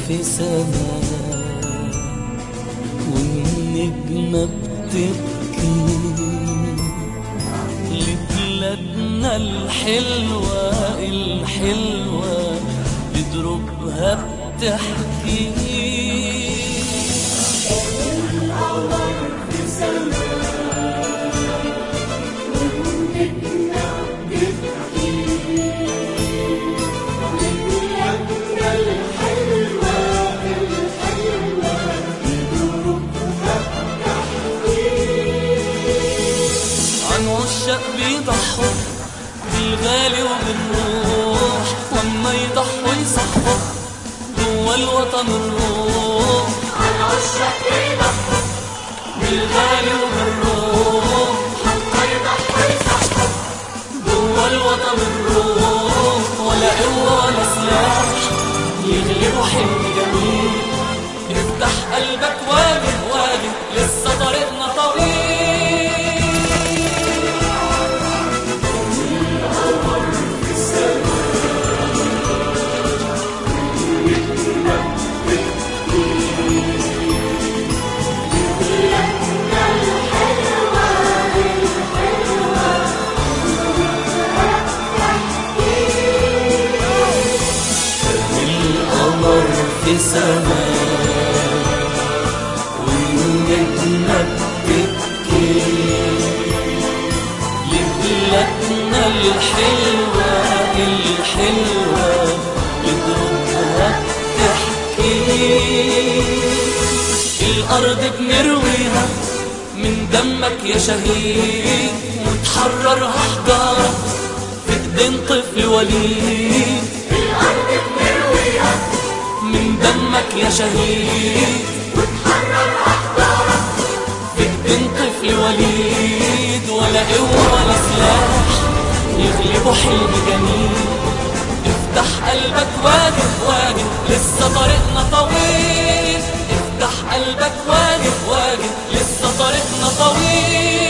في سماء والنجمة بتبكي لبلادنا الحلوة الحلوة بدروبها بتحكي. القمر في سماء والنجمة بتبكي لبلادنا الحلوة الحلوة بدروبها بتحكي. عن عشاق بيضحوا بالغالي وبالروح لما يضحوا يصحوا جوا الوطن الروح. عن عشاق بيضحوا بالغالي وبالروح لما يضحوا يصحوا جوا الوطن الروح. ولا قوة ولا سلاح يغلبوا حلم جميل. افتح قلبك واجه واجه لسه طريقنا طويل. القمر في سماء والنجمة بتبكي لبلادنا الحلوة الحلوة بدروبها بتحكي. الأرض بنرويها من دمك يا شهيد وتحررها حجارة في ايدين طفل وليد. الأرض بنرويها من دمك يا شهيد وتحرر أحجارك في ايدين طفل وليد. ولا قوة ولا سلاح يغلبوا حلم جميل. افتح قلبك واجه واجه لسه طريقنا طويل. افتح قلبك واجه واجه لسه طريقنا طويل.